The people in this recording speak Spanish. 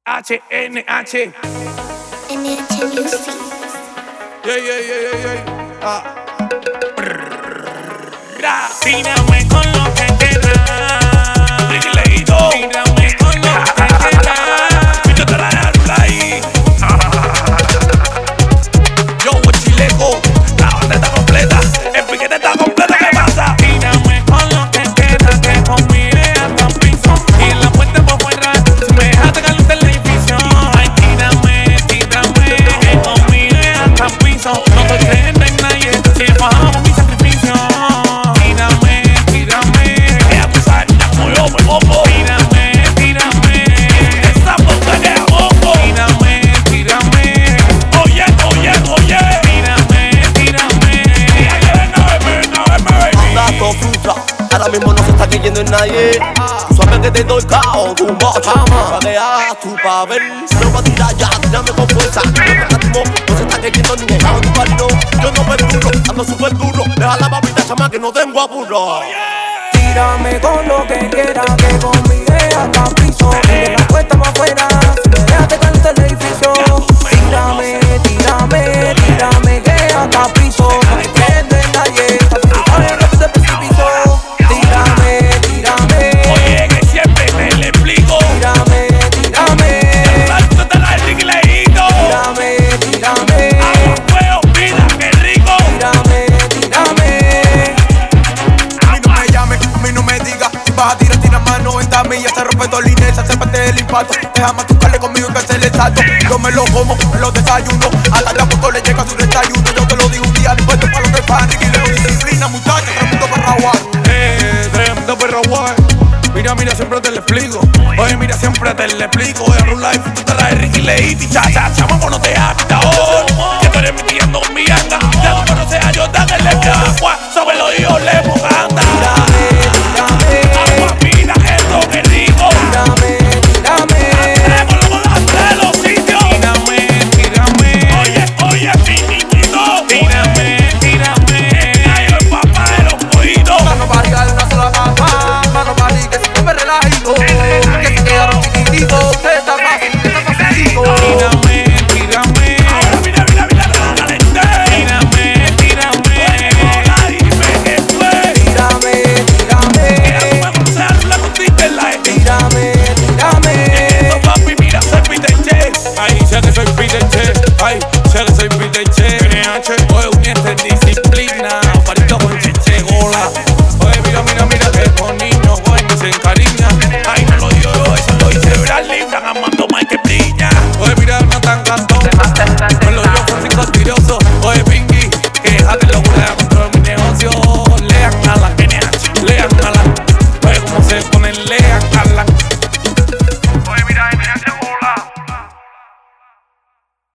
HNH. NH Music. Tírame con lo que queda. Tírame con lo que queda. Yo te la dejo ahí. Yo, Chileco, la banda está completa. El piquete está completo. ¿Qué pasa? Tírame con lo que queda. Que conmigo hasta el piso. Y en la puerta por fuera. Si me dejaste calentar el edificio. Ay, tírame. Que conmigo hasta el piso. No estoy creyendo en nadie. Si bajamos mi sacrificio. Ahora mismo no se está creyendo en nadie. Suave que te doy cao, tu mochama. Paguea tu papel, no va a tirar ya, tírame con fuerza. No se está creyendo ni negado tu parino. Yo no perduro, ando súper duro. Deja la papita, chama, que no tengo apuro. Tírame con lo que quieras, que con mi idea hasta el piso. Y de la puerta para afuera, si me dejaste calentar el edificio. Tírame, que hasta el piso. No me creyendo en nadie, hasta tu padre no te precipicio. Tírame. Oye, que siempre te le explico. Tírame. Tú te la del leído. Tírame. Agua, fuego, vida, qué rico. Tírame. A mí no me llames, a mí no me digas. Si vas a tirar más 90 millas. Se rompe todo el INE, se hace parte del impacto. Déjame tocarle conmigo y que hacer el salto. Yo me lo como, me lo desayuno. A la foto le llega su desayuno. Yo te lo digo un día, dispuesto para los de Panic. Y leo disciplina, muchachos, tremendo perraguay. Tremendo perro guay. Mira, siempre te lo explico. Oye, mira, siempre te lo explico. Voy a Run Life, tú te la de Ricky Lady. Chamo, no te acta. Que tú eres metiendo mi anda. Ya tú conoces a Jordan, el de agua. Sobre los hijos le anda. Agua, vida, esto, qué rico. Los sitios. Tírame. Oye, finito. Tírame. Ay, el papá de los pollitos. Mano para de una sola capa. Mano para que siempre me relajito. Que se quedaron chiquititos. Está facilito. Tírame. Ahora mira, te la calenté. Tírame. Hola, dime qué fue. Tírame. Mira, tú me conoces a Rula con Twitter Live. Tírame. Esto, papi, mira, soy Peter Che. Ay, sé que soy Peter Che. Oye, uniente, disciplina. Parito con Cheche, gola. Oye, mira, que con niños, güey, me se encariña. Ay, no lo digo yo, eso lo hice Bradley. Están amando más que brilla. Oye, mira, no tan cantón.